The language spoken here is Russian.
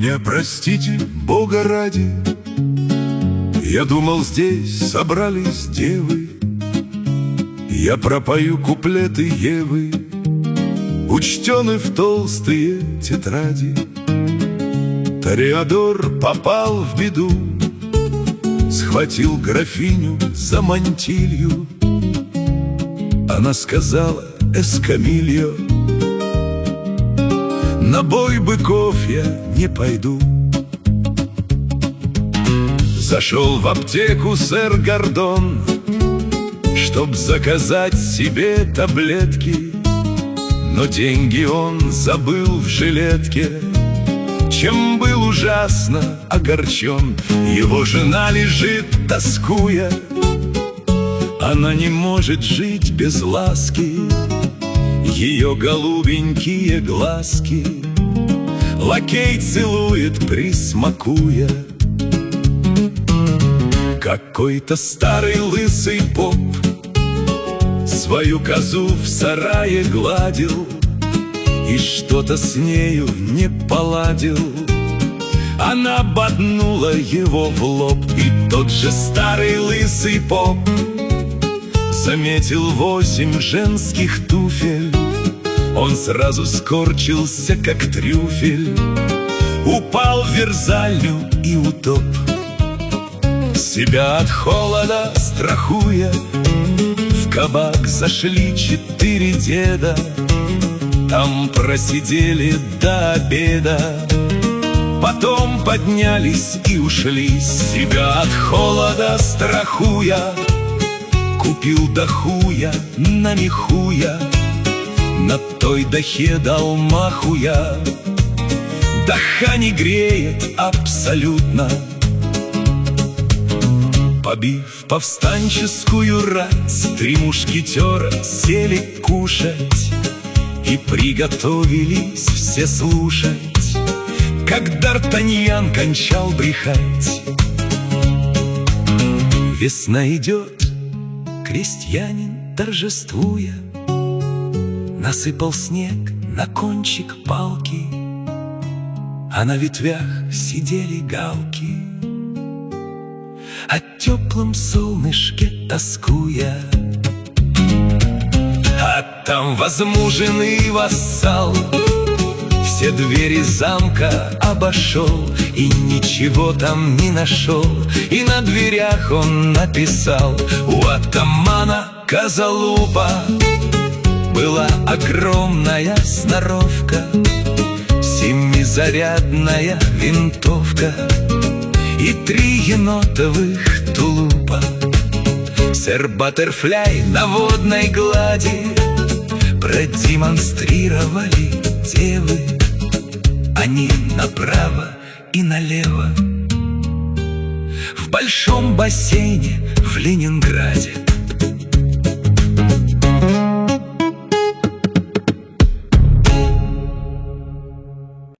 меня простите, Бога ради, я думал, здесь собрались девы. Я пропою куплеты Евы, учтены в толстые тетради. Тореадор попал в беду, схватил графиню за мантилью. Она сказала: «Эскамильо, на бой быков я не пойду». Зашел в аптеку сэр Гордон, чтоб заказать себе таблетки, но деньги он забыл в жилетке, чем был ужасно огорчен. Его жена лежит, тоскуя, она не может жить без ласки. Ее голубенькие глазки лакей целует, присмакуя. Какой-то старый лысый поп свою козу в сарае гладил и что-то с нею не поладил. Она боднула его в лоб, и тот же старый лысый поп заметил 8 женских туфель. Он сразу скорчился, как трюфель, упал в верзальню и утоп. Себя от холода страхуя, в кабак зашли 4 деда. Там просидели до обеда, потом поднялись и ушли. Себя от холода страхуя, купил дахуя на мехуя, на той дахе дал махуя. Даха не греет абсолютно. Побив повстанческую рать, 3 мушкетера сели кушать и приготовились все слушать, как Д'Артаньян кончал брехать. Весна идет, крестьянин, торжествуя, насыпал снег на кончик палки, а на ветвях сидели галки, о теплом солнышке тоскуя. А там возмуженный вассал все двери замка обошел и ничего там не нашел. И на дверях он написал: у атамана Козолупа была огромная сноровка, 7-зарядная винтовка и 3 енотовых тулупа. Сэр Баттерфляй на водной глади продемонстрировали девы. Они направо и налево в большом бассейне в Ленинграде